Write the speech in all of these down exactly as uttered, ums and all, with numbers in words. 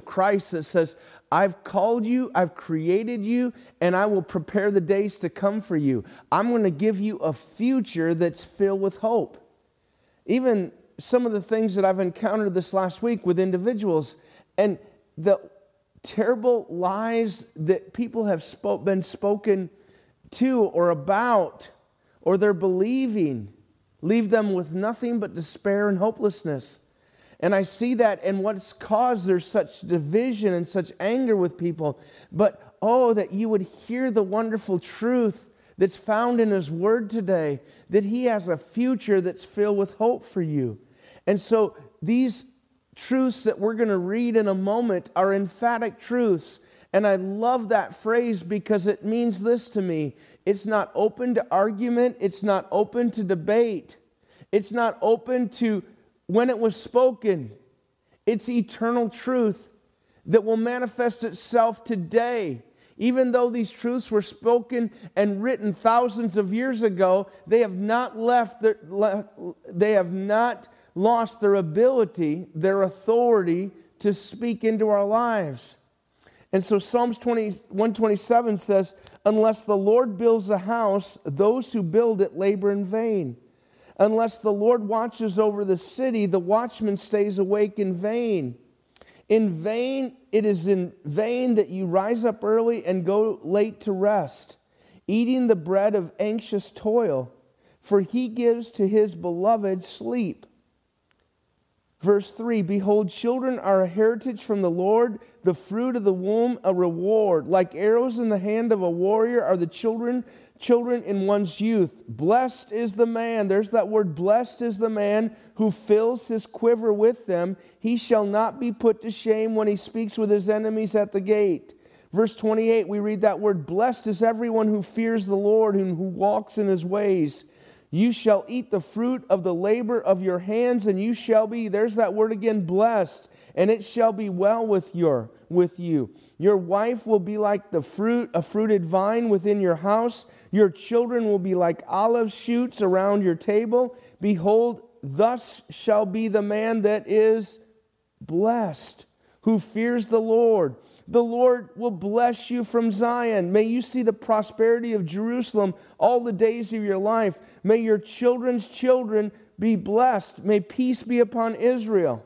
Christ that says, I've called you, I've created you, and I will prepare the days to come for you. I'm going to give you a future that's filled with hope. Even some of the things that I've encountered this last week with individuals, and the terrible lies that people have spoke, been spoken to or about, or they're believing, leave them with nothing but despair and hopelessness. And I see that, and what's caused there's such division and such anger with people. But oh, that you would hear the wonderful truth that's found in His Word today, that He has a future that's filled with hope for you. And so these truths that we're going to read in a moment are emphatic truths. And I love that phrase because it means this to me. It's not open to argument. It's not open to debate. It's not open to when it was spoken. It's eternal truth that will manifest itself today. Even though these truths were spoken and written thousands of years ago, they have not left their, they have not lost their ability, their authority to speak into our lives. And so Psalms one twenty-seven says, unless the Lord builds a house, those who build it labor in vain. Unless the Lord watches over the city, the watchman stays awake in vain. In vain, it is in vain that you rise up early and go late to rest, eating the bread of anxious toil, for He gives to His beloved sleep. Verse three, behold, children are a heritage from the Lord, the fruit of the womb a reward. Like arrows in the hand of a warrior are the children, children in one's youth. Blessed is the man, there's that word, blessed is the man who fills his quiver with them. He shall not be put to shame when he speaks with his enemies at the gate. Verse twenty-eight, we read that word, blessed is everyone who fears the Lord and who walks in His ways. You shall eat the fruit of the labor of your hands, and you shall be, there's that word again, blessed, and it shall be well with your with you. Your wife will be like the fruit, a fruited vine within your house. Your children will be like olive shoots around your table. Behold, thus shall be the man that is blessed, who fears the Lord. The Lord will bless you from Zion. May you see the prosperity of Jerusalem all the days of your life. May your children's children be blessed. May peace be upon Israel.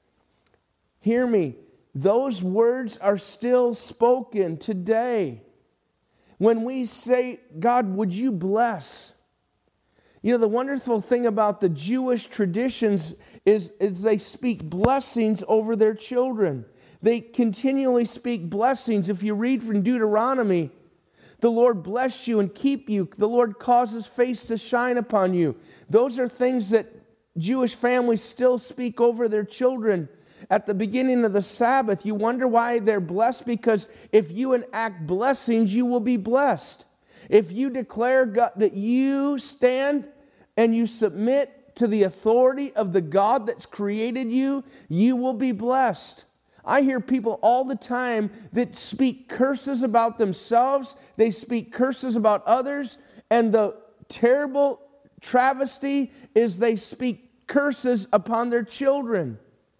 Hear me. Those words are still spoken today. When we say, God, would you bless? You know, the wonderful thing about the Jewish traditions is, is they speak blessings over their children. They continually speak blessings. If you read from Deuteronomy, the Lord bless you and keep you. The Lord cause His face to shine upon you. Those are things that Jewish families still speak over their children. At the beginning of the Sabbath, you wonder why they're blessed? Because if you enact blessings, you will be blessed. If you declare God, that you stand and you submit to the authority of the God that's created you, you will be blessed. I hear people all the time that speak curses about themselves. They speak curses about others. And the terrible travesty is they speak curses upon their children.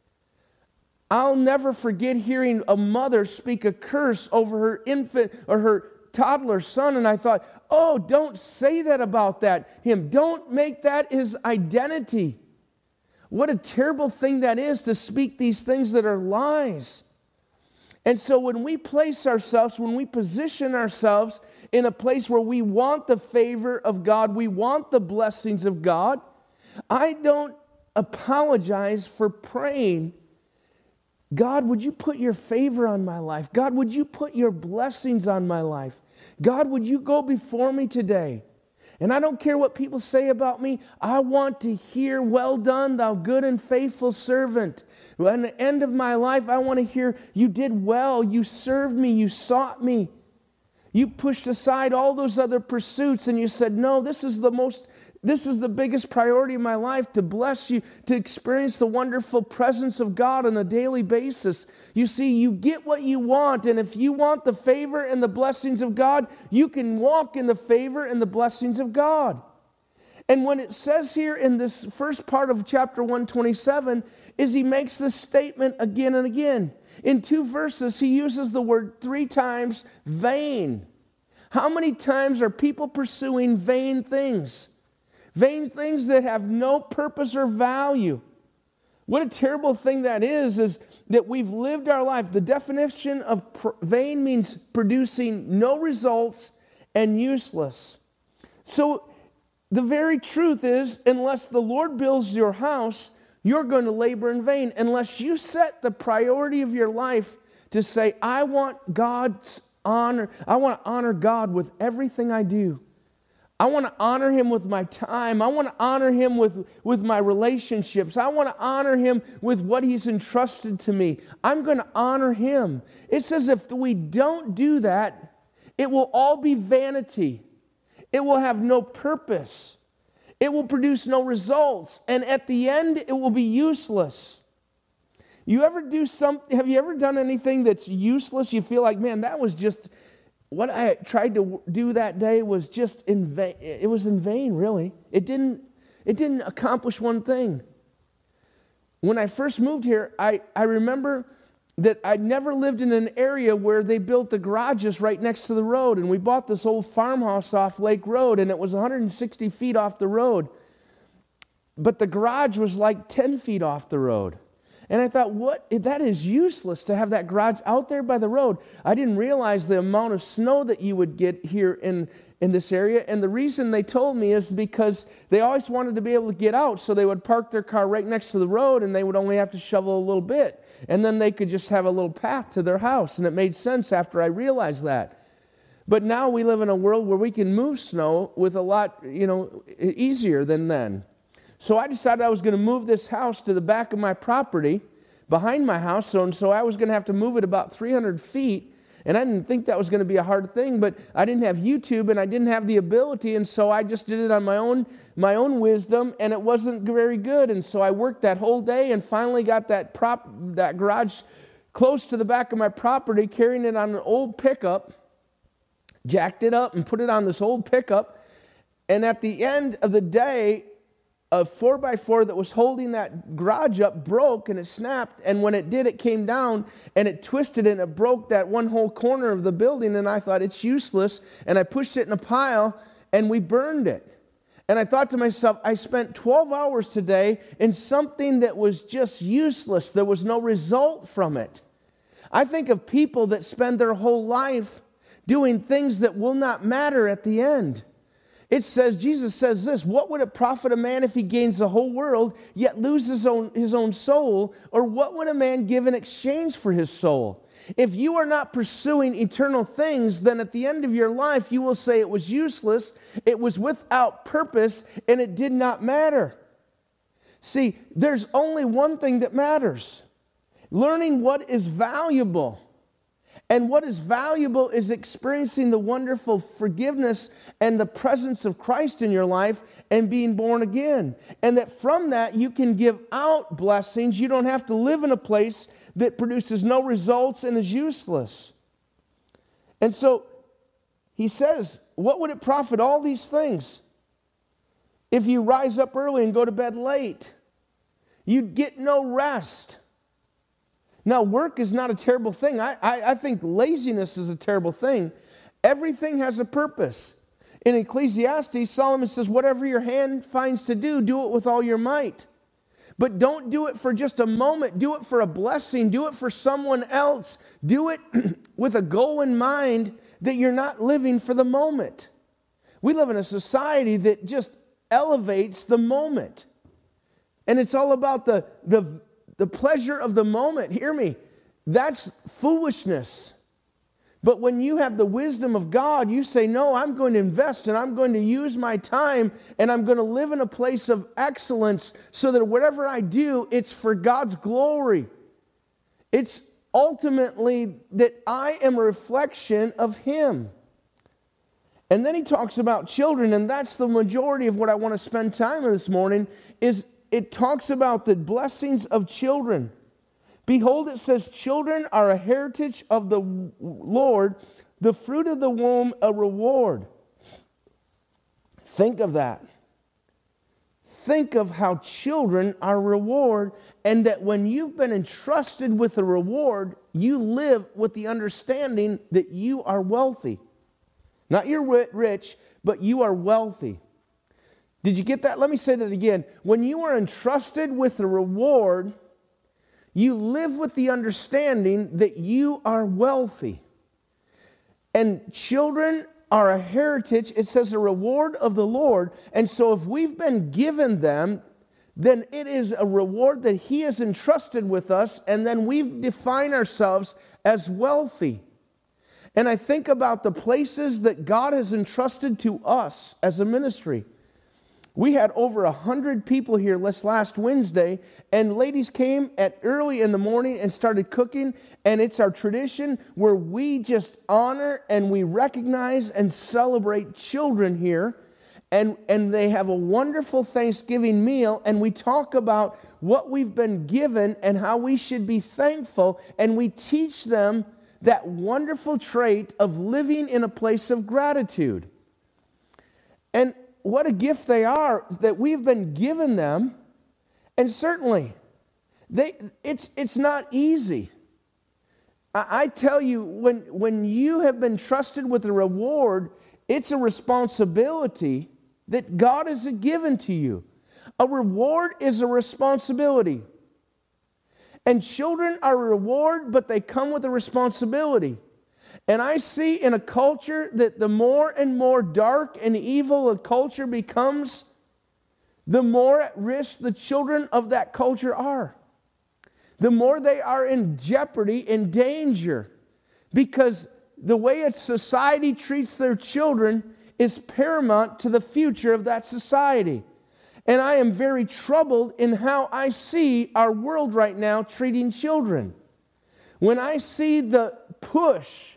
I'll never forget hearing a mother speak a curse over her infant or her toddler son. And I thought, oh, don't say that about that him. Don't make that his identity. What a terrible thing that is to speak these things that are lies. And so when we place ourselves, when we position ourselves in a place where we want the favor of God, we want the blessings of God, I don't apologize for praying, God, would you put your favor on my life? God, would you put your blessings on my life? God, would you go before me today? And I don't care what people say about me. I want to hear, well done, thou good and faithful servant. At the end of my life, I want to hear, you did well, you served me, you sought me. You pushed aside all those other pursuits and you said, no, this is the most, this is the biggest priority of my life, to bless you, to experience the wonderful presence of God on a daily basis. You see, you get what you want, and if you want the favor and the blessings of God, you can walk in the favor and the blessings of God. And when it says here in this first part of chapter one twenty-seven, is he makes this statement again and again. In two verses, he uses the word three times, vain. How many times are people pursuing vain things? Vain things that have no purpose or value. What a terrible thing that is, is that we've lived our life. The definition of pr- vain means producing no results and useless. So the very truth is, unless the Lord builds your house, you're going to labor in vain. Unless you set the priority of your life to say, I want God's honor. I want to honor God with everything I do. I want to honor Him with my time. I want to honor Him with, with my relationships. I want to honor Him with what He's entrusted to me. I'm going to honor Him. It says if we don't do that, it will all be vanity. It will have no purpose. It will produce no results. And at the end, it will be useless. You ever do something? Have you ever done anything that's useless? You feel like, man, that was just... What I tried to do that day was just in vain. It was in vain, really. It didn't, it didn't accomplish one thing. When I first moved here, I, I remember that I'd never lived in an area where they built the garages right next to the road. And we bought this old farmhouse off Lake Road, and it was one hundred sixty feet off the road. But the garage was like ten feet off the road. And I thought, what? That is useless to have that garage out there by the road. I didn't realize the amount of snow that you would get here in, in this area. And the reason they told me is because they always wanted to be able to get out. So they would park their car right next to the road, and they would only have to shovel a little bit. And then they could just have a little path to their house. And it made sense after I realized that. But now we live in a world where we can move snow with a lot, you know, easier than then. So I decided I was going to move this house to the back of my property, behind my house, so, and so I was going to have to move it about three hundred feet, and I didn't think that was going to be a hard thing, but I didn't have YouTube, and I didn't have the ability, and so I just did it on my own, my own wisdom, and it wasn't very good, and so I worked that whole day and finally got that prop, that garage close to the back of my property, carrying it on an old pickup, jacked it up and put it on this old pickup, and at the end of the day, a four by four that was holding that garage up broke, and it snapped, and when it did, it came down and it twisted and it broke that one whole corner of the building, and I thought it's useless, and I pushed it in a pile and we burned it. And I thought to myself, I spent twelve hours today in something that was just useless. There was no result from it. I think of people that spend their whole life doing things that will not matter at the end. It says, Jesus says this, what would it profit a man if he gains the whole world, yet loses his own, his own soul? Or what would a man give in exchange for his soul? If you are not pursuing eternal things, then at the end of your life, you will say it was useless, it was without purpose, and it did not matter. See, there's only one thing that matters. Learning what is valuable. And what is valuable is experiencing the wonderful forgiveness and the presence of Christ in your life and being born again. And that from that you can give out blessings. You don't have to live in a place that produces no results and is useless. And so he says, what would it profit all these things if you rise up early and go to bed late? You'd get no rest. Now, work is not a terrible thing. I, I, I think laziness is a terrible thing. Everything has a purpose. In Ecclesiastes, Solomon says, whatever your hand finds to do, do it with all your might. But don't do it for just a moment. Do it for a blessing. Do it for someone else. Do it with a goal in mind that you're not living for the moment. We live in a society that just elevates the moment. And it's all about the, the, the pleasure of the moment. Hear me. That's foolishness. But when you have the wisdom of God, you say, no, I'm going to invest and I'm going to use my time and I'm going to live in a place of excellence so that whatever I do, it's for God's glory. It's ultimately that I am a reflection of Him. And then he talks about children, and that's the majority of what I want to spend time on this morning, is it talks about the blessings of children. Behold, it says, children are a heritage of the Lord, the fruit of the womb a reward. Think of that. think of how children are reward, and that when you've been entrusted with a reward, you live with the understanding that you are wealthy. Not you're rich, but you are wealthy. Did you get that? Let me say that again. When you are entrusted with a reward, you live with the understanding that you are wealthy. And children are a heritage. It says a reward of the Lord. And so if we've been given them, then it is a reward that He has entrusted with us, and then we define ourselves as wealthy. And I think about the places that God has entrusted to us as a ministry. We had over a hundred people here this last Wednesday, and ladies came at early in the morning and started cooking, and it's our tradition where we just honor and we recognize and celebrate children here, and, and they have a wonderful Thanksgiving meal, and we talk about what we've been given and how we should be thankful, and we teach them that wonderful trait of living in a place of gratitude. And what a gift they are that we've been given them. And certainly, they, it's, it's not easy. I, I tell you, when, when you have been trusted with a reward, it's a responsibility that God has given to you. A reward is a responsibility. And children are a reward, but they come with a responsibility. And I see in a culture that the more and more dark and evil a culture becomes, the more at risk the children of that culture are. The more they are in jeopardy, in danger, because the way a society treats their children is paramount to the future of that society. And I am very troubled in how I see our world right now treating children. When I see the push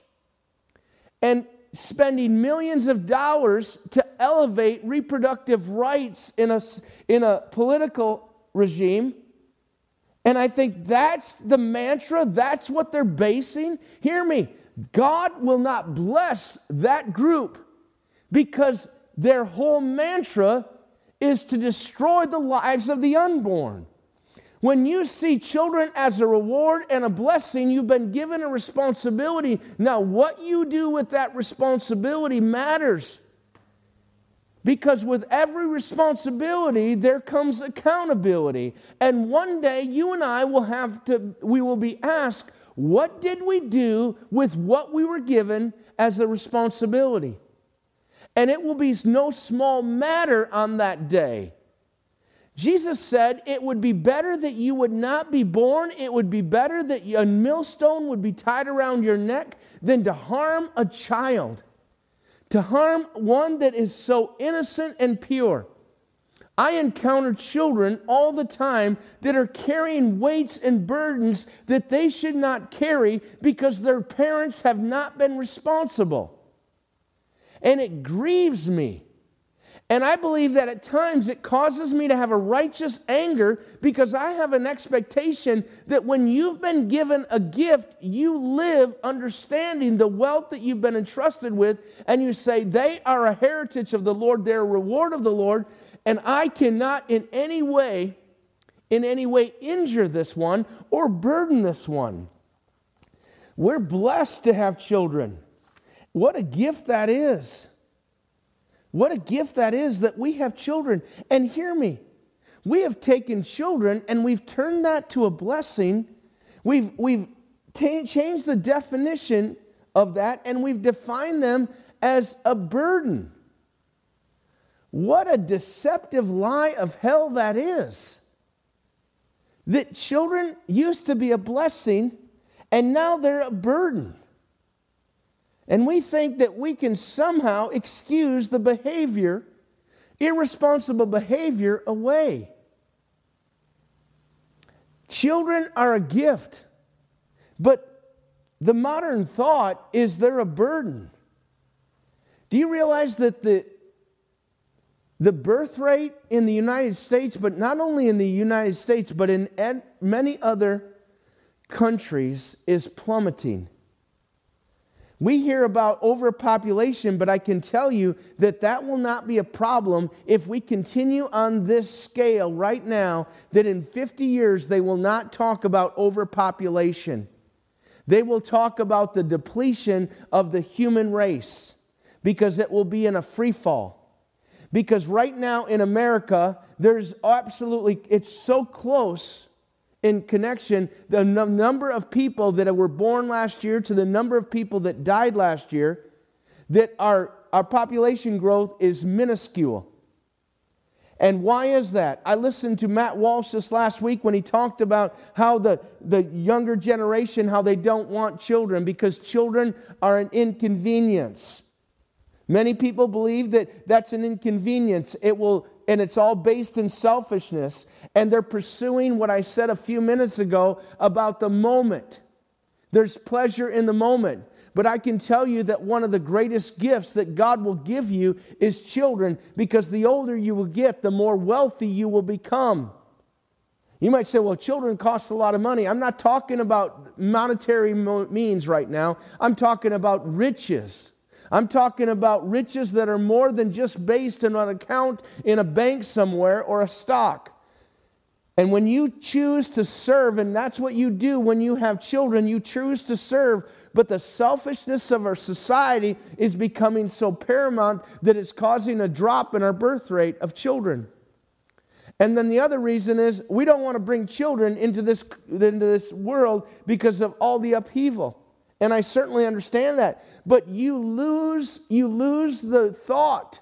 and spending millions of dollars to elevate reproductive rights in a, in a political regime, and I think that's the mantra, that's what they're basing. Hear me, God will not bless that group because their whole mantra is to destroy the lives of the unborn. When you see children as a reward and a blessing, you've been given a responsibility. Now, what you do with that responsibility matters. Because with every responsibility, there comes accountability. And one day, you and I will have to, we will be asked, what did we do with what we were given as a responsibility? And it will be no small matter on that day. Jesus said it would be better that you would not be born. It would be better that a millstone would be tied around your neck than to harm a child. To harm one that is so innocent and pure. I encounter children all the time that are carrying weights and burdens that they should not carry because their parents have not been responsible. And it grieves me. And I believe that at times it causes me to have a righteous anger because I have an expectation that when you've been given a gift, you live understanding the wealth that you've been entrusted with, and you say, they are a heritage of the Lord, they're a reward of the Lord, and I cannot in any way, in any way injure this one or burden this one. We're blessed to have children. What a gift that is. What a gift that is that we have children. And hear me, we have taken children and we've turned that to a blessing. We've, we've t- changed the definition of that and we've defined them as a burden. What a deceptive lie of hell that is. That children used to be a blessing and now they're a burden. And we think that we can somehow excuse the behavior, irresponsible behavior, away. Children are a gift, but the modern thought is they're a burden. Do you realize that the, the birth rate in the United States, but not only in the United States, but in many other countries, is plummeting? We hear about overpopulation, but I can tell you that that will not be a problem if we continue on this scale right now, that in fifty years they will not talk about overpopulation. They will talk about the depletion of the human race, because it will be in a free fall. Because right now in America, there's absolutely, it's so close in connection, the n- number of people that were born last year to the number of people that died last year, that our, our population growth is minuscule. And why is that? I listened to Matt Walsh this last week when he talked about how the, the younger generation, how they don't want children because children are an inconvenience. Many people believe that that's an inconvenience. It will, and it's all based in selfishness. And they're pursuing what I said a few minutes ago about the moment. There's pleasure in the moment. But I can tell you that one of the greatest gifts that God will give you is children, because the older you will get, the more wealthy you will become. You might say, well, children cost a lot of money. I'm not talking about monetary means right now. I'm talking about riches. I'm talking about riches that are more than just based on an account in a bank somewhere or a stock. And when you choose to serve, and that's what you do when you have children, you choose to serve, but the selfishness of our society is becoming so paramount that it's causing a drop in our birth rate of children. And then the other reason is we don't want to bring children into this, into this world because of all the upheaval. And I certainly understand that. But you lose, you lose the thought.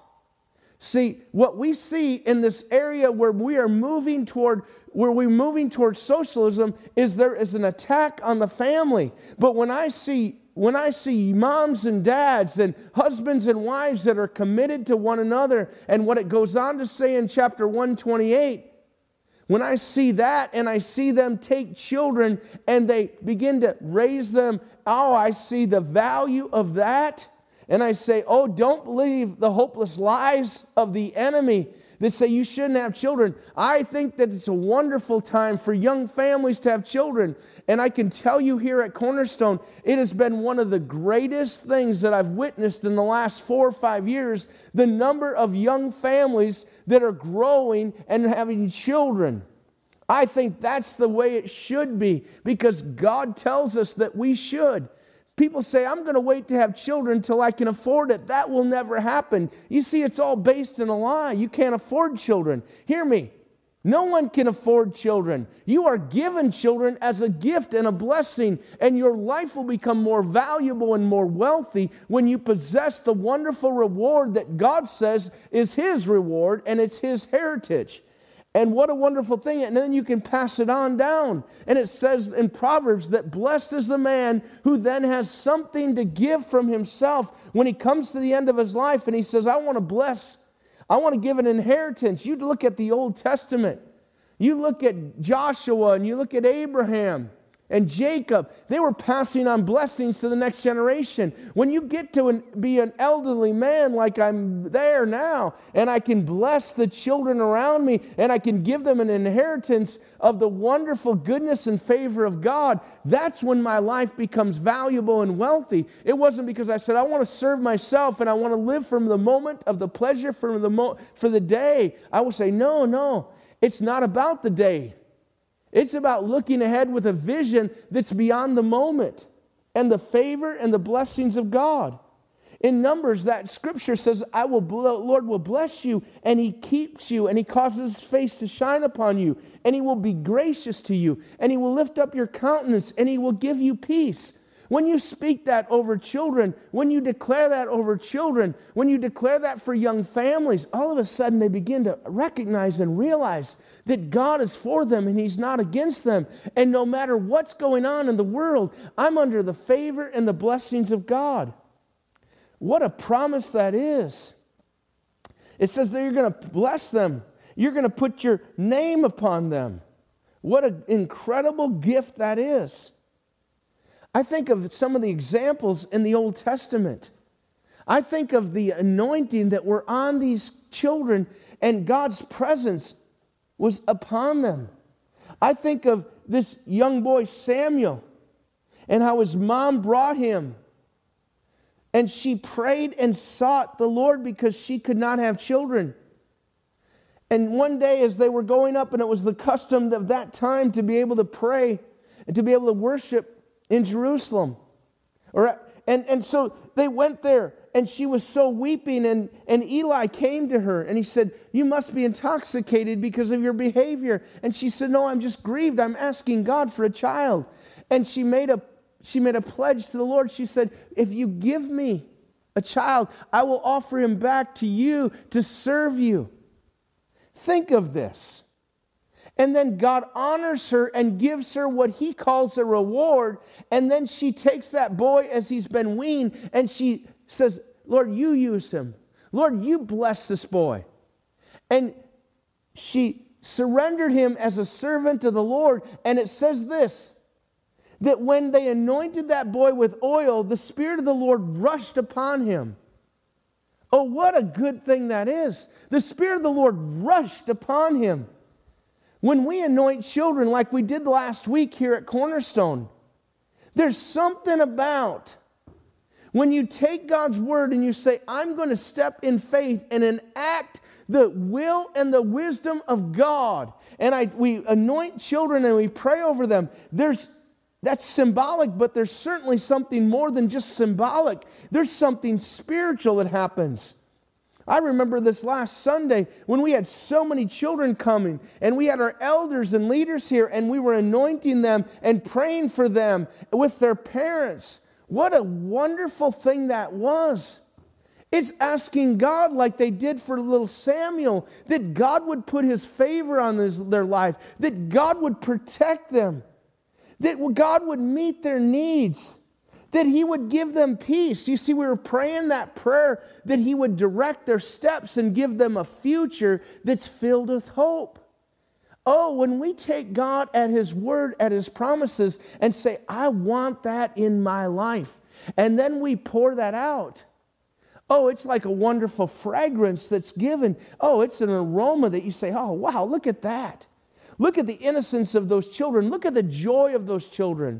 See, what we see in this area where we are moving toward, where we're moving towards socialism, is there is an attack on the family. But when I see, when I see moms and dads and husbands and wives that are committed to one another, and what it goes on to say in chapter one twenty-eight, when I see that and I see them take children and they begin to raise them, oh, I see the value of that. And I say, oh, don't believe the hopeless lies of the enemy that say you shouldn't have children. I think that it's a wonderful time for young families to have children. And I can tell you here at Cornerstone, it has been one of the greatest things that I've witnessed in the last four or five years, the number of young families that are growing and having children. I think that's the way it should be, because God tells us that we should. People say, I'm going to wait to have children until I can afford it. That will never happen. You see, it's all based in a lie. You can't afford children. Hear me. No one can afford children. You are given children as a gift and a blessing, and your life will become more valuable and more wealthy when you possess the wonderful reward that God says is His reward, and it's His heritage. And what a wonderful thing. And then you can pass it on down. And it says in Proverbs that blessed is the man who then has something to give from himself when he comes to the end of his life and he says, I want to bless, I want to give an inheritance. You look at the Old Testament. You look at Joshua and you look at Abraham and Jacob. They were passing on blessings to the next generation. When you get to an, be an elderly man like I'm there now, and I can bless the children around me, and I can give them an inheritance of the wonderful goodness and favor of God, that's when my life becomes valuable and wealthy. It wasn't because I said, I want to serve myself and I want to live from the moment of the pleasure from the mo- for the day. I will say, no, no, it's not about the day. It's about looking ahead with a vision that's beyond the moment and the favor and the blessings of God. In Numbers, that scripture says, I will, Lord will bless you, and He keeps you, and He causes His face to shine upon you, and He will be gracious to you, and He will lift up your countenance, and He will give you peace. When you speak that over children, when you declare that over children, when you declare that for young families, all of a sudden they begin to recognize and realize that God is for them and He's not against them. And no matter what's going on in the world, I'm under the favor and the blessings of God. What a promise that is. It says that you're going to bless them. You're going to put your name upon them. What an incredible gift that is. I think of some of the examples in the Old Testament. I think of the anointing that were on these children, and God's presence was upon them. I think of this young boy Samuel and how his mom brought him And she prayed and sought the Lord because she could not have children. And one day as they were going up, and it was the custom of that time to be able to pray and to be able to worship in Jerusalem. Or, and, and so they went there, and she was so weeping, and, and Eli came to her, and he said, "You must be intoxicated because of your behavior." And she said, "No, I'm just grieved. I'm asking God for a child." And she made a She made a pledge to the Lord. She said, "If you give me a child, I will offer him back to you to serve you." Think of this. And then God honors her and gives her what he calls a reward. And then she takes that boy as he's been weaned, and she says, "Lord, you use him. Lord, you bless this boy." And she surrendered him as a servant to the Lord. And it says this, that when they anointed that boy with oil, the Spirit of the Lord rushed upon him. Oh, what a good thing that is. The Spirit of the Lord rushed upon him. When we anoint children like we did last week here at Cornerstone, there's something about when you take God's word and you say, "I'm going to step in faith and enact the will and the wisdom of God," and I, we anoint children and we pray over them, there's That's symbolic, but there's certainly something more than just symbolic. There's something spiritual that happens. I remember this last Sunday when we had so many children coming, and we had our elders and leaders here, and we were anointing them and praying for them with their parents. What a wonderful thing that was. It's asking God, like they did for little Samuel, that God would put his favor on this, their life, that God would protect them, that God would meet their needs, that he would give them peace. You see, we were praying that prayer that he would direct their steps and give them a future that's filled with hope. Oh, when we take God at his word, at his promises, and say, "I want that in my life," and then we pour that out, oh, it's like a wonderful fragrance that's given. Oh, it's an aroma that you say, "Oh, wow, look at that. Look at the innocence of those children. Look at the joy of those children."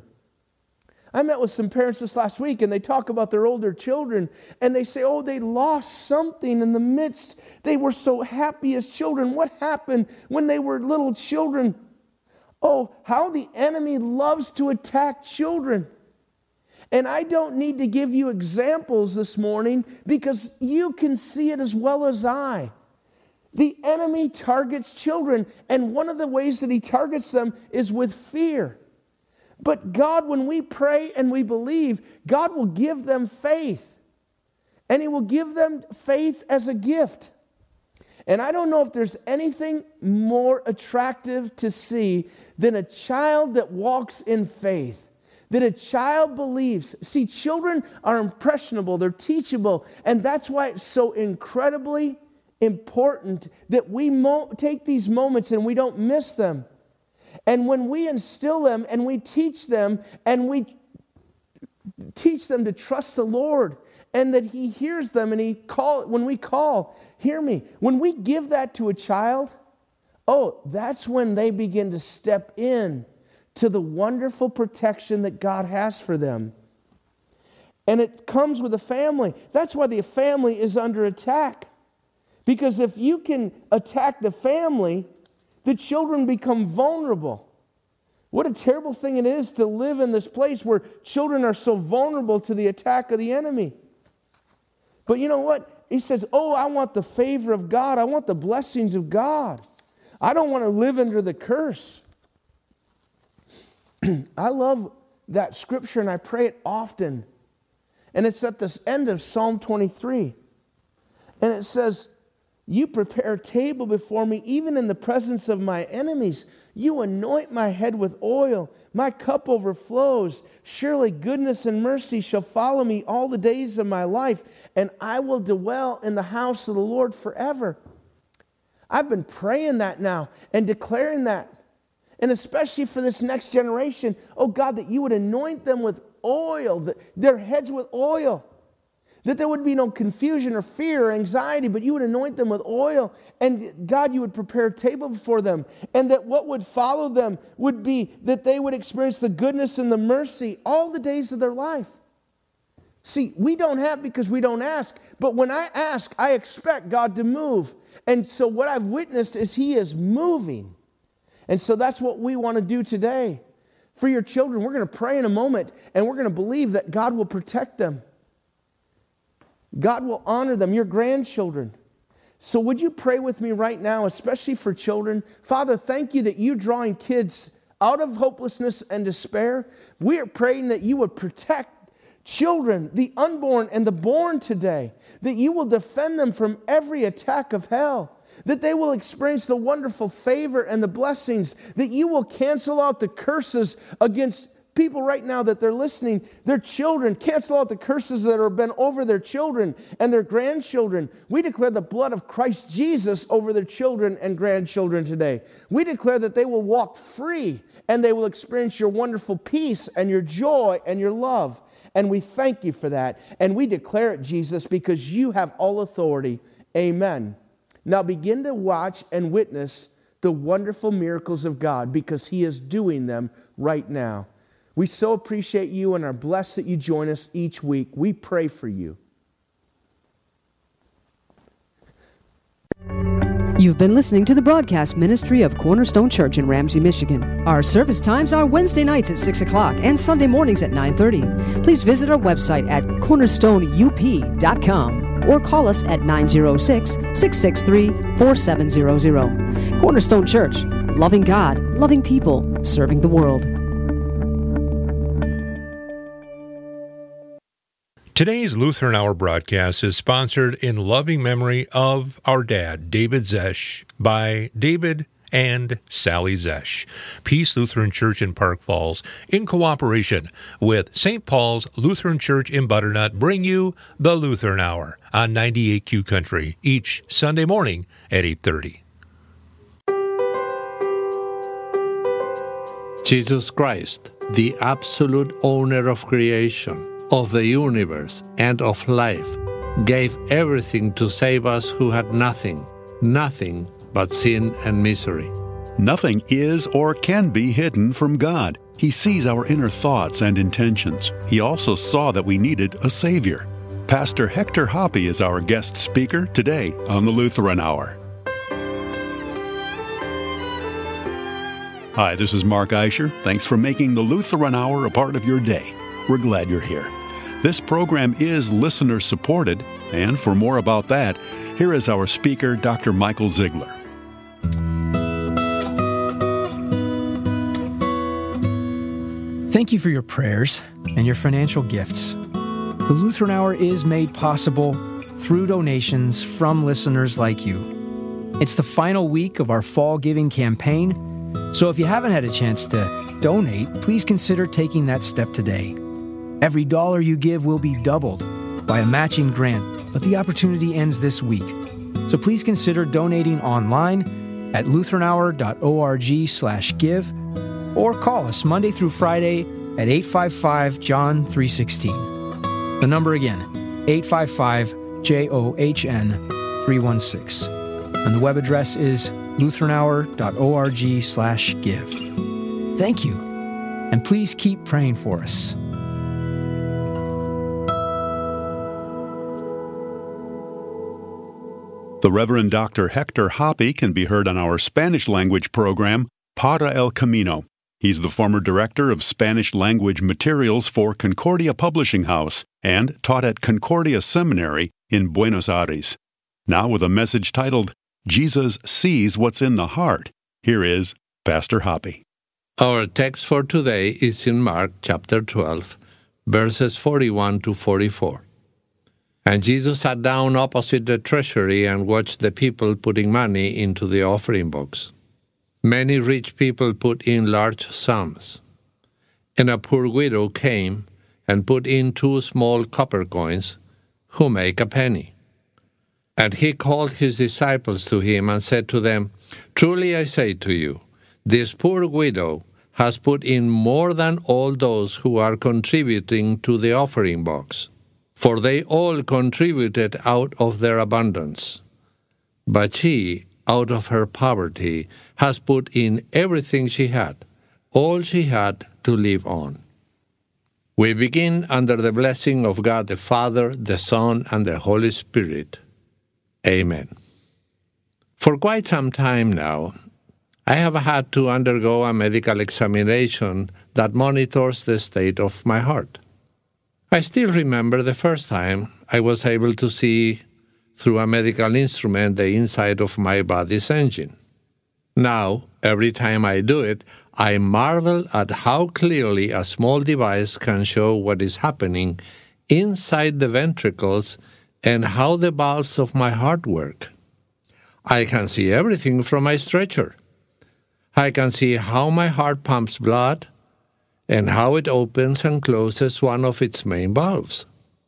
I met with some parents this last week, and they talk about their older children, and they say, oh, they lost something in the midst. They were so happy as children. What happened when they were little children? Oh, how the enemy loves to attack children. And I don't need to give you examples this morning because you can see it as well as I. The enemy targets children, and one of the ways that he targets them is with fear. But God, when we pray and we believe, God will give them faith. And he will give them faith as a gift. And I don't know if there's anything more attractive to see than a child that walks in faith. That a child believes. See, children are impressionable, they're teachable, and that's why it's so incredibly important that we mo- take these moments and we don't miss them. And when we instill them and we teach them and we teach them to trust the Lord and that he hears them and he call when we call, hear me. When we give that to a child, oh, that's when they begin to step in to the wonderful protection that God has for them. And it comes with a family. That's why the family is under attack. Because if you can attack the family, the children become vulnerable. What a terrible thing it is to live in this place where children are so vulnerable to the attack of the enemy. But you know what? He says, oh, I want the favor of God. I want the blessings of God. I don't want to live under the curse. I love that scripture, and I pray it often. And it's at the end of Psalm twenty-three. And it says, you prepare a table before me, even in the presence of my enemies. You anoint my head with oil. My cup overflows. Surely goodness and mercy shall follow me all the days of my life, and I will dwell in the house of the Lord forever. I've been praying that now and declaring that. And especially for this next generation, oh God, that you would anoint them with oil, that their heads with oil. That there would be no confusion or fear or anxiety, but you would anoint them with oil. And God, you would prepare a table before them. And that what would follow them would be that they would experience the goodness and the mercy all the days of their life. See, we don't have because we don't ask. But when I ask, I expect God to move. And so what I've witnessed is He is moving. And so that's what we want to do today. For your children, we're going to pray in a moment, and we're going to believe that God will protect them. God will honor them, your grandchildren. So would you pray with me right now, especially for children? Father, thank you that you're drawing kids out of hopelessness and despair. We are praying that you would protect children, the unborn and the born today, that you will defend them from every attack of hell, that they will experience the wonderful favor and the blessings, that you will cancel out the curses against people right now that they're listening, their children, cancel out the curses that have been over their children and their grandchildren. We declare the blood of Christ Jesus over their children and grandchildren today. We declare that they will walk free and they will experience your wonderful peace and your joy and your love. And we thank you for that. And we declare it, Jesus, because you have all authority. Amen. Now begin to watch and witness the wonderful miracles of God because He is doing them right now. We so appreciate you and are blessed that you join us each week. We pray for you. You've been listening to the broadcast ministry of Cornerstone Church in Ramsey, Michigan. Our service times are Wednesday nights at six o'clock and Sunday mornings at nine thirty. Please visit our website at cornerstone u p dot com or call us at nine oh six, six six three, four seven zero zero. Cornerstone Church, loving God, loving people, serving the world. Today's Lutheran Hour broadcast is sponsored in loving memory of our dad, David Zesch, by David and Sally Zesch. Peace Lutheran Church in Park Falls, in cooperation with Saint Paul's Lutheran Church in Butternut, bring you the Lutheran Hour on ninety-eight Q Country each Sunday morning at eight thirty. Jesus Christ, the absolute owner of creation, of the universe, and of life, gave everything to save us who had nothing, nothing but sin and misery. Nothing is or can be hidden from God. He sees our inner thoughts and intentions. He also saw that we needed a Savior. Pastor Hector Hoppe is our guest speaker today on the Lutheran Hour. Hi, this is Mark Eicher. Thanks for making the Lutheran Hour a part of your day. We're glad you're here. This program is listener-supported, and for more about that, here is our speaker, Doctor Michael Ziegler. Thank you for your prayers and your financial gifts. The Lutheran Hour is made possible through donations from listeners like you. It's the final week of our fall giving campaign, so if you haven't had a chance to donate, please consider taking that step today. Every dollar you give will be doubled by a matching grant, but the opportunity ends this week. So please consider donating online at lutheran hour dot org slash give or call us Monday through Friday at eight five five, John three sixteen. The number again, eight five five, J O H N three one six. And the web address is lutheran hour dot org slash give. Thank you, and please keep praying for us. The Reverend Doctor Hector Hoppe can be heard on our Spanish-language program, Para el Camino. He's the former director of Spanish-language materials for Concordia Publishing House and taught at Concordia Seminary in Buenos Aires. Now with a message titled, Jesus Sees What's in the Heart, here is Pastor Hoppe. Our text for today is in Mark chapter twelve, verses forty-one to forty-four. And Jesus sat down opposite the treasury and watched the people putting money into the offering box. Many rich people put in large sums. And a poor widow came and put in two small copper coins, who make a penny. And he called his disciples to him and said to them, Truly I say to you, this poor widow has put in more than all those who are contributing to the offering box. For they all contributed out of their abundance. But she, out of her poverty, has put in everything she had, all she had to live on. We begin under the blessing of God the Father, the Son, and the Holy Spirit. Amen. For quite some time now, I have had to undergo a medical examination that monitors the state of my heart. I still remember the first time I was able to see through a medical instrument the inside of my body's engine. Now, every time I do it, I marvel at how clearly a small device can show what is happening inside the ventricles and how the valves of my heart work. I can see everything from my stretcher. I can see how my heart pumps blood and how it opens and closes one of its main valves.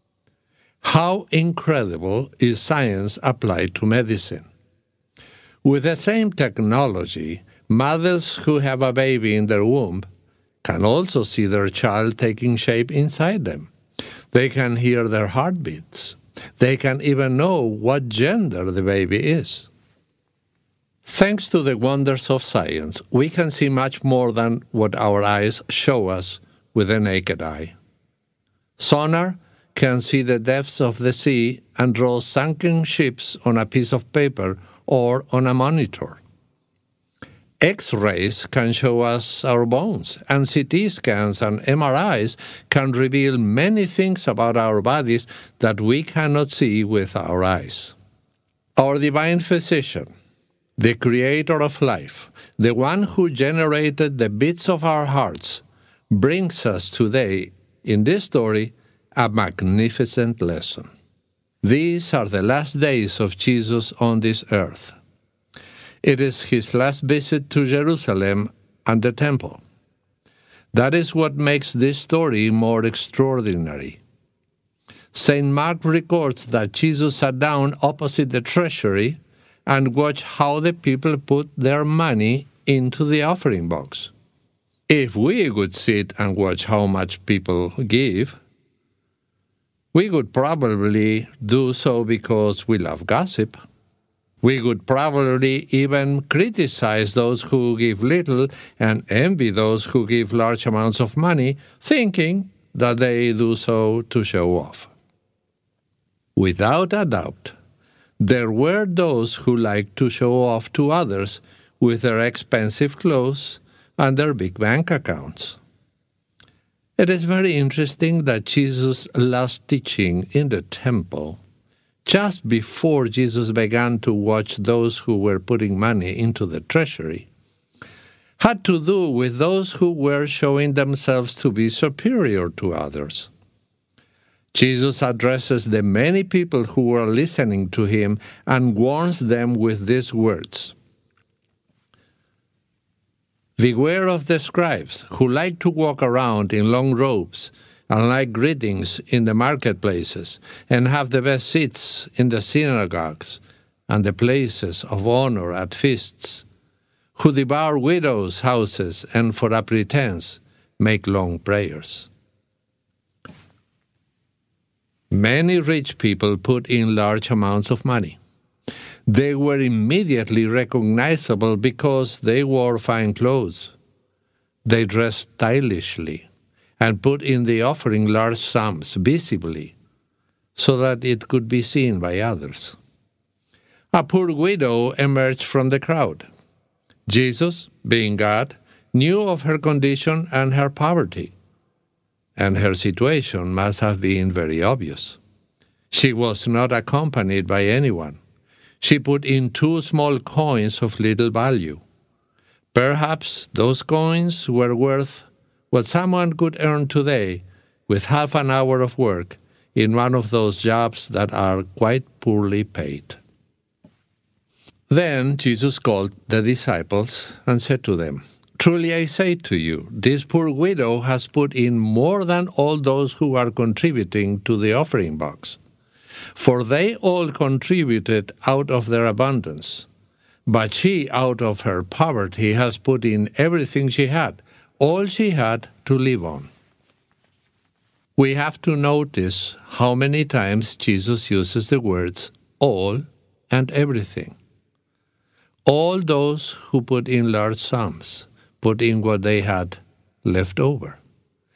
How incredible is science applied to medicine? With the same technology, mothers who have a baby in their womb can also see their child taking shape inside them. They can hear their heartbeats. They can even know what gender the baby is. Thanks to the wonders of science, we can see much more than what our eyes show us with the naked eye. Sonar can see the depths of the sea and draw sunken ships on a piece of paper or on a monitor. X-rays can show us our bones, and C T scans and M R Is can reveal many things about our bodies that we cannot see with our eyes. Our divine physician, the creator of life, the one who generated the beats of our hearts, brings us today, in this story, a magnificent lesson. These are the last days of Jesus on this earth. It is his last visit to Jerusalem and the temple. That is what makes this story more extraordinary. Saint Mark records that Jesus sat down opposite the treasury and watched how the people put their money into the offering box. If we would sit and watch how much people give, we would probably do so because we love gossip. We would probably even criticize those who give little and envy those who give large amounts of money, thinking that they do so to show off. Without a doubt, there were those who liked to show off to others with their expensive clothes and their big bank accounts. It is very interesting that Jesus' last teaching in the temple, just before Jesus began to watch those who were putting money into the treasury, had to do with those who were showing themselves to be superior to others. Jesus addresses the many people who were listening to him and warns them with these words. Beware of the scribes who like to walk around in long robes and like greetings in the marketplaces and have the best seats in the synagogues and the places of honor at feasts, who devour widows' houses and for a pretense make long prayers. Many rich people put in large amounts of money. They were immediately recognizable because they wore fine clothes. They dressed stylishly and put in the offering large sums visibly so that it could be seen by others. A poor widow emerged from the crowd. Jesus, being God, knew of her condition and her poverty, and her situation must have been very obvious. She was not accompanied by anyone. She put in two small coins of little value. Perhaps those coins were worth what someone could earn today with half an hour of work in one of those jobs that are quite poorly paid. Then Jesus called the disciples and said to them, Truly I say to you, this poor widow has put in more than all those who are contributing to the offering box. For they all contributed out of their abundance, but she out of her poverty has put in everything she had, all she had to live on. We have to notice how many times Jesus uses the words all and everything. All those who put in large sums put in what they had left over.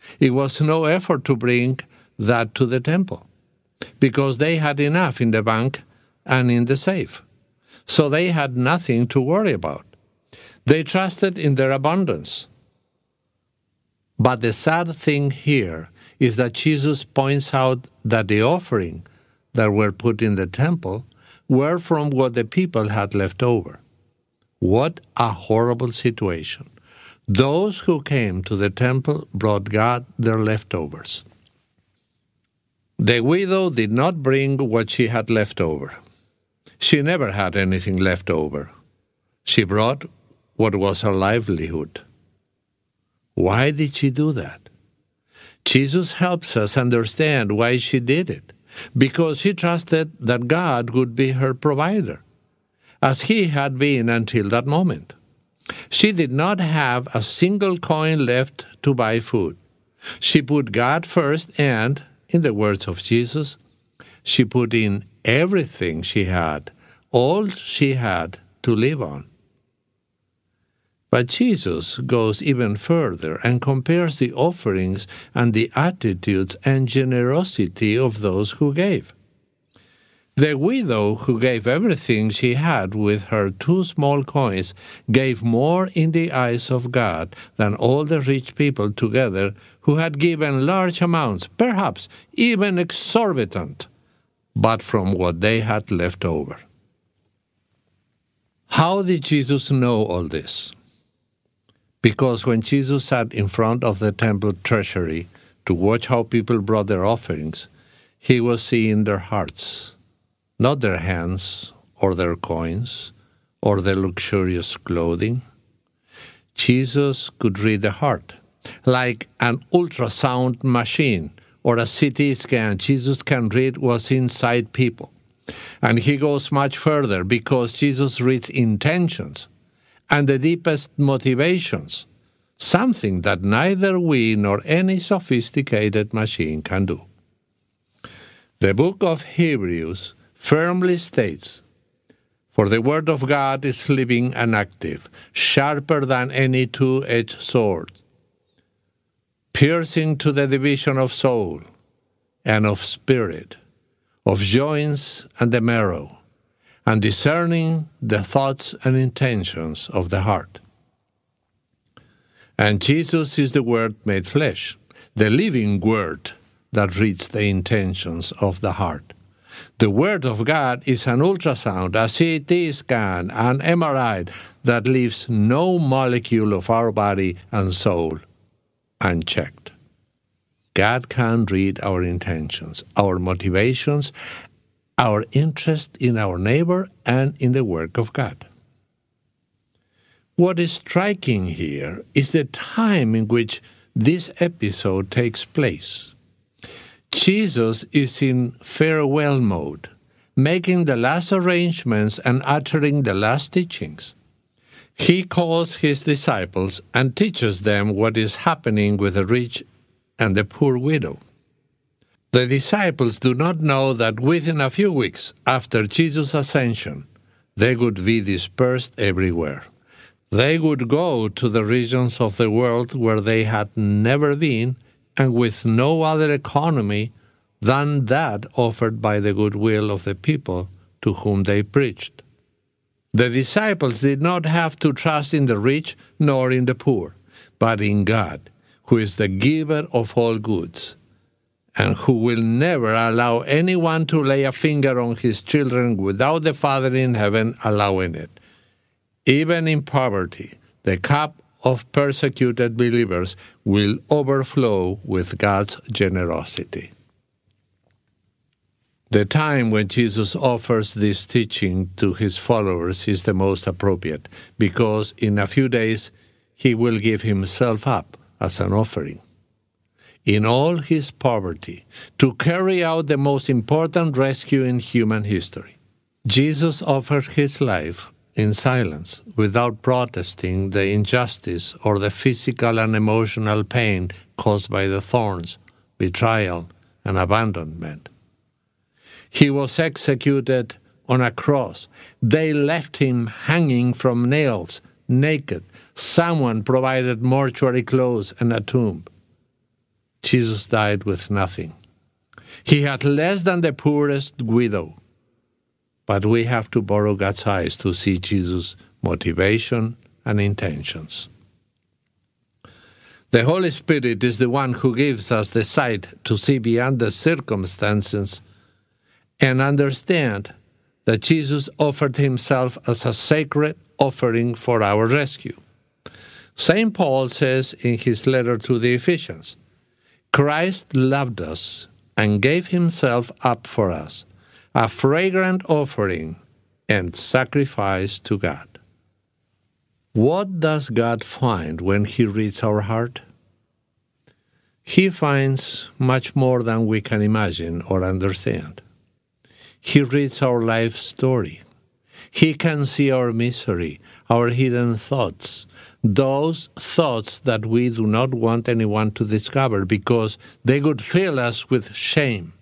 It was no effort to bring that to the temple, because they had enough in the bank and in the safe. So they had nothing to worry about. They trusted in their abundance. But the sad thing here is that Jesus points out that the offering that were put in the temple were from what the people had left over. What a horrible situation. Those who came to the temple brought God their leftovers. The widow did not bring what she had left over. She never had anything left over. She brought what was her livelihood. Why did she do that? Jesus helps us understand why she did it, because she trusted that God would be her provider, as he had been until that moment. She did not have a single coin left to buy food. She put God first and, in the words of Jesus, she put in everything she had, all she had to live on. But Jesus goes even further and compares the offerings and the attitudes and generosity of those who gave. The widow who gave everything she had with her two small coins gave more in the eyes of God than all the rich people together who had given large amounts, perhaps even exorbitant, but from what they had left over. How did Jesus know all this? Because when Jesus sat in front of the temple treasury to watch how people brought their offerings, he was seeing their hearts, not their hands or their coins or their luxurious clothing. Jesus could read the heart. Like an ultrasound machine or a C T scan, Jesus can read what's inside people. And he goes much further because Jesus reads intentions and the deepest motivations, something that neither we nor any sophisticated machine can do. The book of Hebrews firmly states, "For the word of God is living and active, sharper than any two-edged sword, piercing to the division of soul and of spirit, of joints and the marrow, and discerning the thoughts and intentions of the heart." And Jesus is the Word made flesh, the living Word that reads the intentions of the heart. The Word of God is an ultrasound, a C T scan, an M R I that leaves no molecule of our body and soul unchecked. God can read our intentions, our motivations, our interest in our neighbor, and in the work of God. What is striking here is the time in which this episode takes place. Jesus is in farewell mode, making the last arrangements and uttering the last teachings. He calls his disciples and teaches them what is happening with the rich and the poor widow. The disciples do not know that within a few weeks after Jesus' ascension, they would be dispersed everywhere. They would go to the regions of the world where they had never been and with no other economy than that offered by the goodwill of the people to whom they preached. The disciples did not have to trust in the rich nor in the poor, but in God, who is the giver of all goods, and who will never allow anyone to lay a finger on his children without the Father in heaven allowing it. Even in poverty, the cup of persecuted believers will overflow with God's generosity. The time when Jesus offers this teaching to his followers is the most appropriate, because in a few days he will give himself up as an offering. In all his poverty, to carry out the most important rescue in human history. Jesus offered his life in silence, without protesting the injustice or the physical and emotional pain caused by the thorns, betrayal, and abandonment. He was executed on a cross. They left him hanging from nails, naked. Someone provided mortuary clothes and a tomb. Jesus died with nothing. He had less than the poorest widow. But we have to borrow God's eyes to see Jesus' motivation and intentions. The Holy Spirit is the one who gives us the sight to see beyond the circumstances and understand that Jesus offered himself as a sacred offering for our rescue. Saint Paul says in his letter to the Ephesians, Christ loved us and gave himself up for us, a fragrant offering and sacrifice to God. What does God find when he reads our heart? He finds much more than we can imagine or understand. He reads our life story. He can see our misery, our hidden thoughts, those thoughts that we do not want anyone to discover because they would fill us with shame.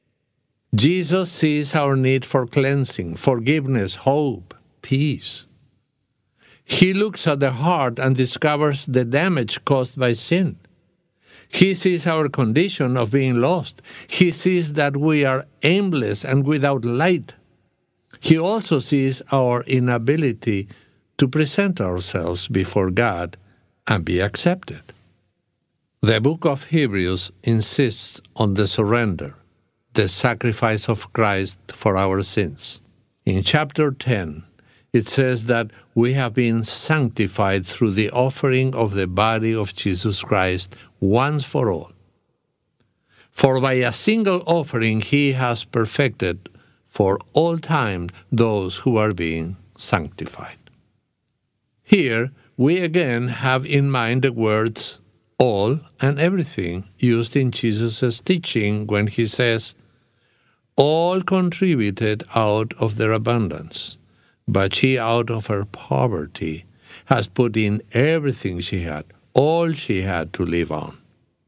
Jesus sees our need for cleansing, forgiveness, hope, peace. He looks at the heart and discovers the damage caused by sin. He sees our condition of being lost. He sees that we are aimless and without light. He also sees our inability to present ourselves before God and be accepted. The book of Hebrews insists on the surrender, the sacrifice of Christ for our sins. In chapter ten, it says that we have been sanctified through the offering of the body of Jesus Christ once for all. For by a single offering he has perfected for all time those who are being sanctified. Here we again have in mind the words all and everything used in Jesus' teaching when he says, all contributed out of their abundance, but she out of her poverty has put in everything she had, all she had to live on.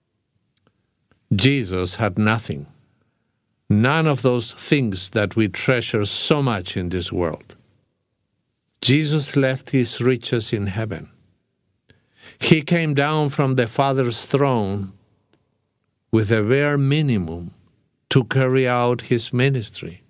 Jesus had nothing, none of those things that we treasure so much in this world. Jesus left his riches in heaven. He came down from the Father's throne with a bare minimum to carry out his ministry.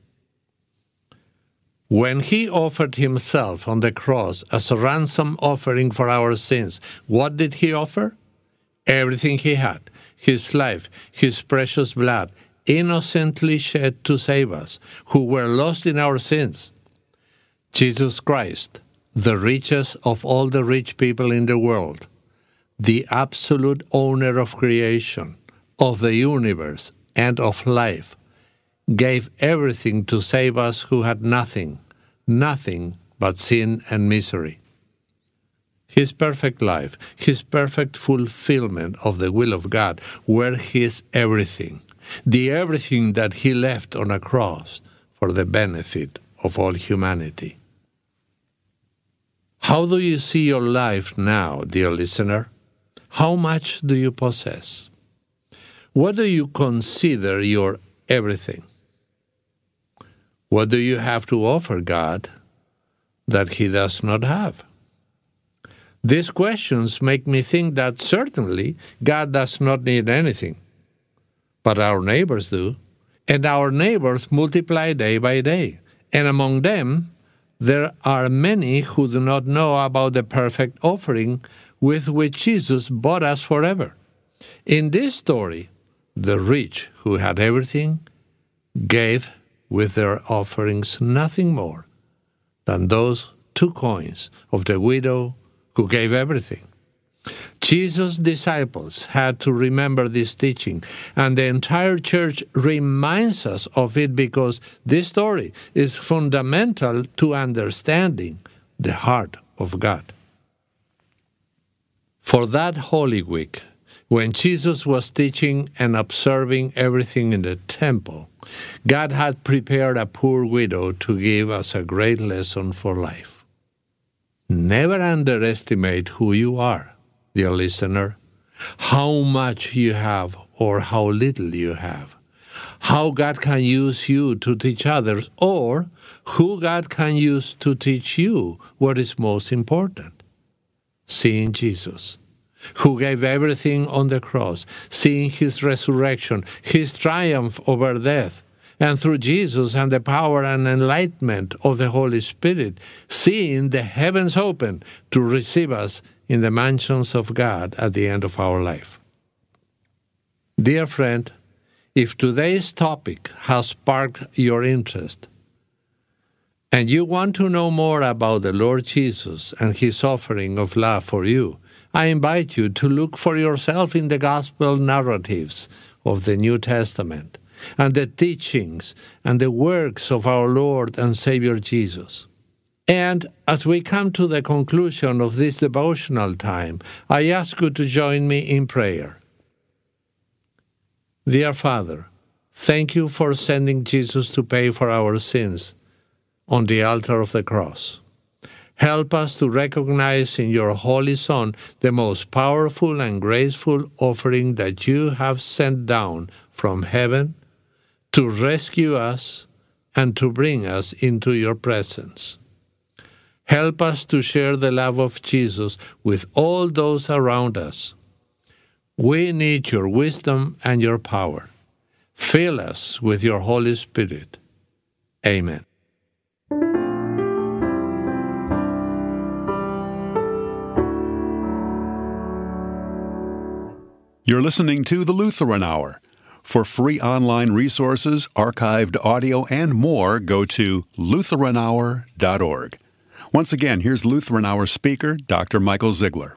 When he offered himself on the cross as a ransom offering for our sins, what did he offer? Everything he had, his life, his precious blood, innocently shed to save us, who were lost in our sins. Jesus Christ, the richest of all the rich people in the world, the absolute owner of creation, of the universe, and of life, gave everything to save us who had nothing, nothing but sin and misery. His perfect life, his perfect fulfillment of the will of God were his everything, the everything that he left on a cross for the benefit of all humanity. How do you see your life now, dear listener? How much do you possess? What do you consider your everything? What do you have to offer God that he does not have? These questions make me think that certainly God does not need anything, but our neighbors do, and our neighbors multiply day by day, and among them there are many who do not know about the perfect offering with which Jesus bought us forever. In this story, the rich who had everything gave with their offerings nothing more than those two coins of the widow who gave everything. Jesus' disciples had to remember this teaching, and the entire church reminds us of it because this story is fundamental to understanding the heart of God. For that Holy Week, when Jesus was teaching and observing everything in the temple, God had prepared a poor widow to give us a great lesson for life. Never underestimate who you are, dear listener, how much you have or how little you have, how God can use you to teach others, or who God can use to teach you what is most important. Seeing Jesus, who gave everything on the cross, seeing his resurrection, his triumph over death, and through Jesus and the power and enlightenment of the Holy Spirit, seeing the heavens open to receive us in the mansions of God at the end of our life. Dear friend, if today's topic has sparked your interest, and you want to know more about the Lord Jesus and his offering of love for you, I invite you to look for yourself in the gospel narratives of the New Testament and the teachings and the works of our Lord and Savior Jesus. And as we come to the conclusion of this devotional time, I ask you to join me in prayer. Dear Father, thank you for sending Jesus to pay for our sins on the altar of the cross. Help us to recognize in your Holy Son the most powerful and graceful offering that you have sent down from heaven to rescue us and to bring us into your presence. Help us to share the love of Jesus with all those around us. We need your wisdom and your power. Fill us with your Holy Spirit. Amen. You're listening to the Lutheran Hour. For free online resources, archived audio, and more, go to lutheran hour dot org. Once again, here's Lutheran Hour speaker, Doctor Michael Ziegler.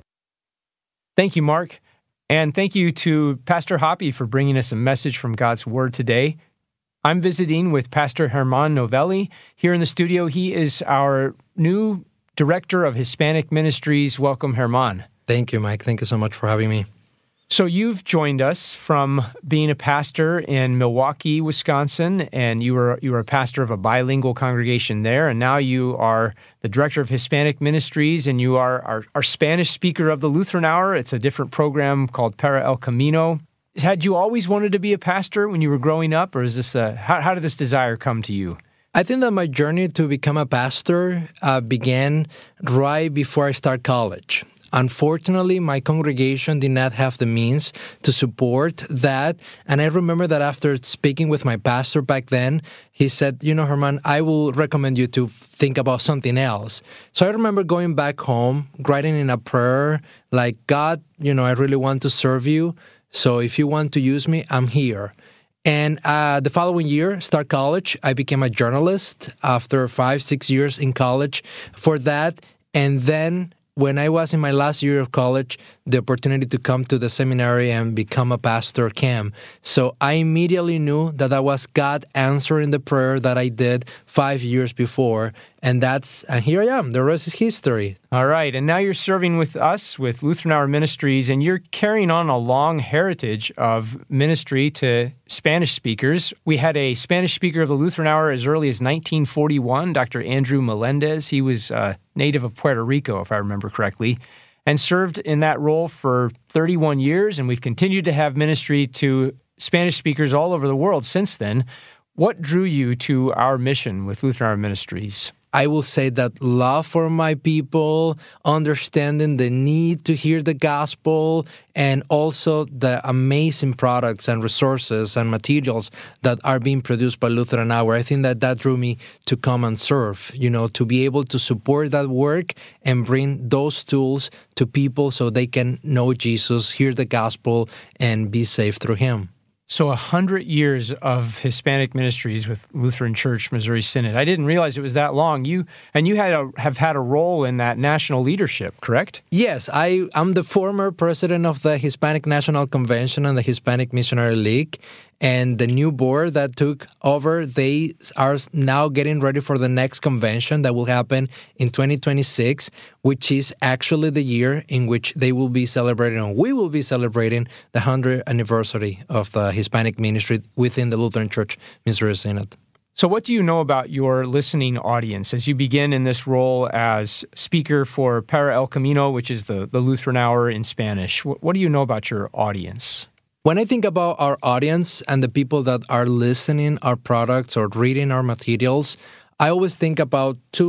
Thank you, Mark. And thank you to Pastor Hoppy for bringing us a message from God's Word today. I'm visiting with Pastor Germán Novelli here in the studio. He is our new Director of Hispanic Ministries. Welcome, Germán. Thank you, Mike. Thank you so much for having me. So you've joined us from being a pastor in Milwaukee, Wisconsin, and you were you were a pastor of a bilingual congregation there, and now you are the Director of Hispanic Ministries, and you are our, our Spanish speaker of the Lutheran Hour. It's a different program called Para El Camino. Had you always wanted to be a pastor when you were growing up, or is this a, how, how did this desire come to you? I think that my journey to become a pastor uh, began right before I started college. Unfortunately, my congregation did not have the means to support that. And I remember that after speaking with my pastor back then, he said, you know, Germán, I will recommend you to think about something else. So I remember going back home, writing in a prayer, like, God, you know, I really want to serve you. So if you want to use me, I'm here. And uh, the following year, start college, I became a journalist after five, six years in college for that. And then when I was in my last year of college, the opportunity to come to the seminary and become a pastor came. So I immediately knew that that was God answering the prayer that I did five years before. And that's, and here I am. The rest is history. All right. And now you're serving with us, with Lutheran Hour Ministries, and you're carrying on a long heritage of ministry to Spanish speakers. We had a Spanish speaker of the Lutheran Hour as early as nineteen forty-one, Doctor Andrew Melendez. He was a native of Puerto Rico, if I remember correctly, and served in that role for thirty-one years. And we've continued to have ministry to Spanish speakers all over the world since then. What drew you to our mission with Lutheran Hour Ministries? I will say that love for my people, understanding the need to hear the gospel, and also the amazing products and resources and materials that are being produced by Lutheran Hour. I think that that drew me to come and serve, you know, to be able to support that work and bring those tools to people so they can know Jesus, hear the gospel, and be saved through him. So a hundred years of Hispanic ministries with Lutheran Church Missouri Synod. I didn't realize it was that long. You and you had a, have had a role in that national leadership, correct? Yes, I am the former president of the Hispanic National Convention and the Hispanic Missionary League. And the new board that took over, they are now getting ready for the next convention that will happen in twenty twenty-six, which is actually the year in which they will be celebrating, and we will be celebrating the hundredth anniversary of the Hispanic ministry within the Lutheran Church Missouri Synod. So what do you know about your listening audience as you begin in this role as speaker for Para El Camino, which is the, the Lutheran Hour in Spanish? What, what do you know about your audience? When I think about our audience and the people that are listening our products or reading our materials, I always think about two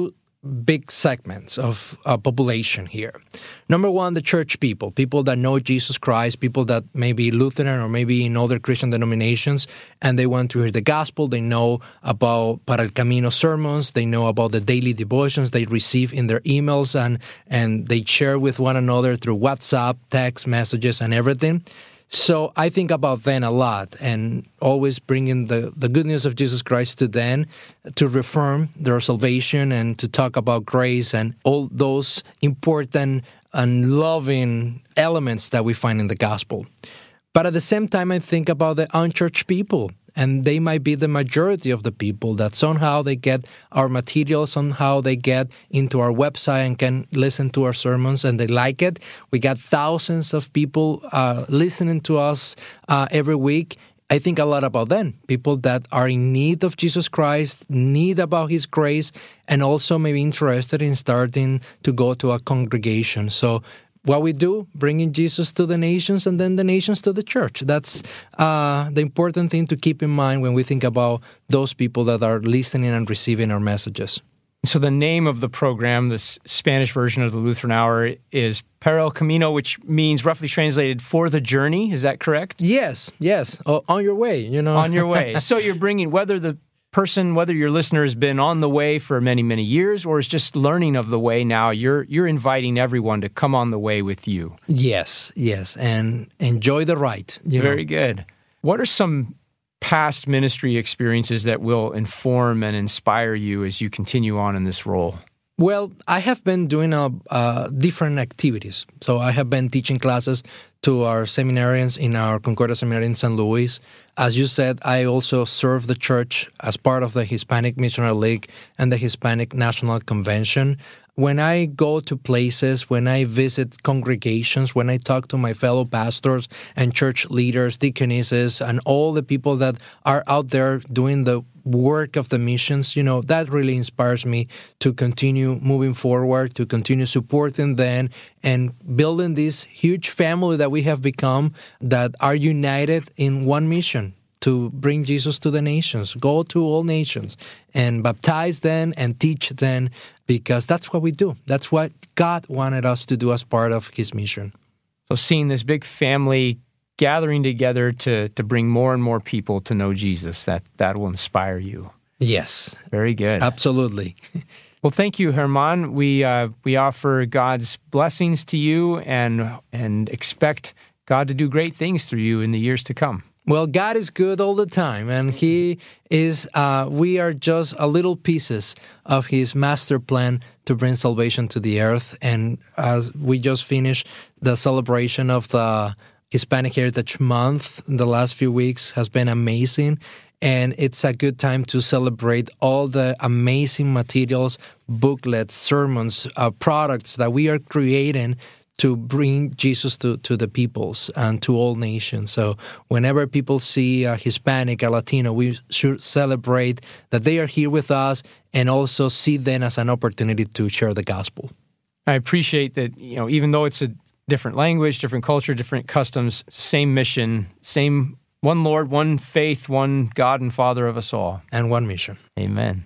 big segments of uh, population here. Number one, the church people, people that know Jesus Christ, people that may be Lutheran or maybe in other Christian denominations, and they want to hear the gospel. They know about Para el Camino sermons. They know about the daily devotions they receive in their emails, and, and they share with one another through WhatsApp, text messages, and everything. So I think about them a lot and always bringing the, the good news of Jesus Christ to them to reaffirm their salvation and to talk about grace and all those important and loving elements that we find in the gospel. But at the same time, I think about the unchurched people, and they might be the majority of the people that somehow they get our material, somehow they get into our website and can listen to our sermons, and they like it. We got thousands of people uh, listening to us uh, every week. I think a lot about them, people that are in need of Jesus Christ, need about His grace, and also maybe interested in starting to go to a congregation. So what we do, bringing Jesus to the nations and then the nations to the church. That's uh, the important thing to keep in mind when we think about those people that are listening and receiving our messages. So the name of the program, this Spanish version of the Lutheran Hour, is Para el Camino, which means, roughly translated, for the journey. Is that correct? Yes, yes. Oh, on your way, you know. On your way. So you're bringing, whether the person, whether your listener has been on the way for many, many years or is just learning of the way now, you're you're inviting everyone to come on the way with you. Yes, yes, and enjoy the ride. You Very know. good. What are some past ministry experiences that will inform and inspire you as you continue on in this role? Well, I have been doing uh, uh, different activities. So I have been teaching classes to our seminarians in our Concordia Seminary in Saint Louis. As you said, I also serve the church as part of the Hispanic Missionary League and the Hispanic National Convention. When I go to places, when I visit congregations, when I talk to my fellow pastors and church leaders, deaconesses, and all the people that are out there doing the work of the missions, you know, that really inspires me to continue moving forward, to continue supporting them and building this huge family that we have become that are united in one mission, to bring Jesus to the nations, go to all nations and baptize them and teach them, because that's what we do. That's what God wanted us to do as part of His mission. So seeing this big family gathering together to to bring more and more people to know Jesus, that, that will inspire you. Yes. Very good. Absolutely. Well, thank you, Germán. We uh, we offer God's blessings to you and and expect God to do great things through you in the years to come. Well, God is good all the time, and He is, uh, we are just a little pieces of His master plan to bring salvation to the earth. And as we just finished the celebration of the Hispanic Heritage Month, the last few weeks has been amazing. And it's a good time to celebrate all the amazing materials, booklets, sermons, uh, products that we are creating to bring Jesus to, to the peoples and to all nations. So whenever people see a Hispanic or Latino, we should celebrate that they are here with us and also see them as an opportunity to share the gospel. I appreciate that, you know, even though it's a different language, different culture, different customs, same mission, same one Lord, one faith, one God and Father of us all. And one mission. Amen.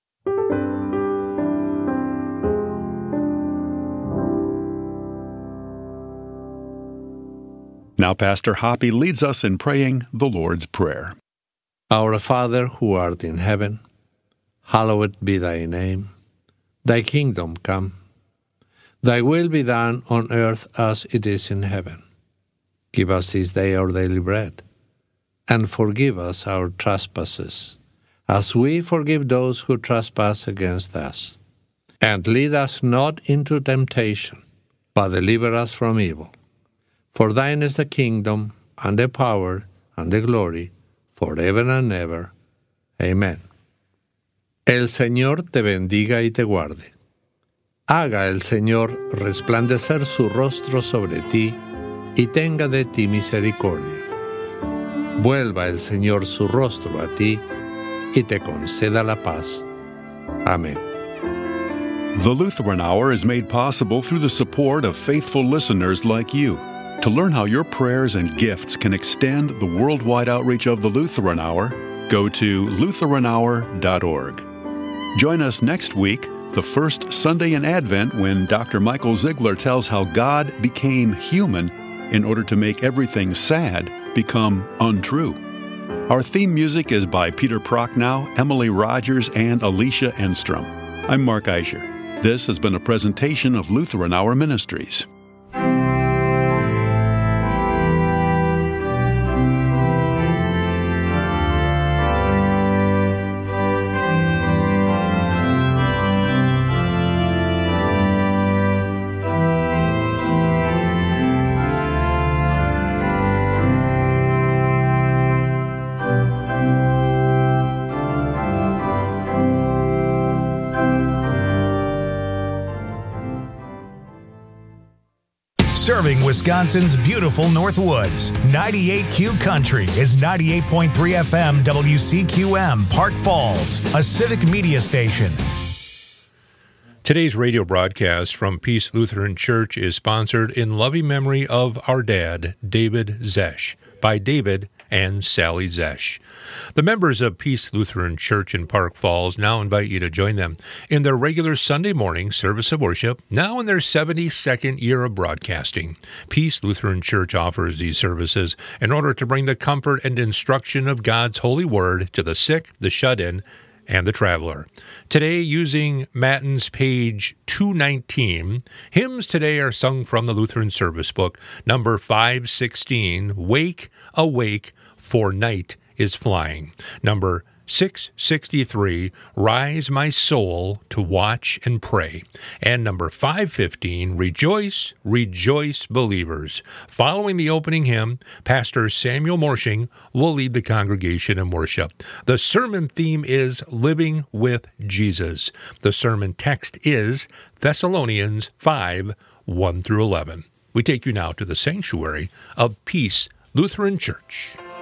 Now Pastor Hoppy leads us in praying the Lord's Prayer. Our Father, who art in heaven, hallowed be thy name. Thy kingdom come. Thy will be done on earth as it is in heaven. Give us this day our daily bread, and forgive us our trespasses, as we forgive those who trespass against us. And lead us not into temptation, but deliver us from evil. For thine is the kingdom, and the power, and the glory, forever and ever. Amen. El Señor te bendiga y te guarde. Haga el Señor resplandecer su rostro sobre ti, y tenga de ti misericordia. Vuelva el Señor su rostro a ti, y te conceda la paz. Amén. The Lutheran Hour is made possible through the support of faithful listeners like you. To learn how your prayers and gifts can extend the worldwide outreach of the Lutheran Hour, go to lutheran hour dot org. Join us next week the first Sunday in Advent when Doctor Michael Ziegler tells how God became human in order to make everything sad become untrue. Our theme music is by Peter Prochnow, Emily Rogers, and Alicia Enstrom. I'm Mark Eicher. This has been a presentation of Lutheran Hour Ministries. Serving Wisconsin's beautiful Northwoods, ninety-eight Q Country is ninety-eight point three F M W C Q M, Park Falls, a civic media station. Today's radio broadcast from Peace Lutheran Church is sponsored in loving memory of our dad, David Zesch, by David and Sally Zesch. The members of Peace Lutheran Church in Park Falls now invite you to join them in their regular Sunday morning service of worship, now in their seventy-second year of broadcasting. Peace Lutheran Church offers these services in order to bring the comfort and instruction of God's holy word to the sick, the shut-in, and the traveler. Today, using Matins page two nineteen, hymns today are sung from the Lutheran Service Book, number five sixteen, Wake, Awake, for Night is Flying. Number six sixty-three, Rise My Soul to Watch and Pray. And number five fifteen, Rejoice, Rejoice, Believers. Following the opening hymn, Pastor Samuel Morshing will lead the congregation in worship. The sermon theme is Living with Jesus. The sermon text is Thessalonians five, one through eleven. We take you now to the sanctuary of Peace Lutheran Church.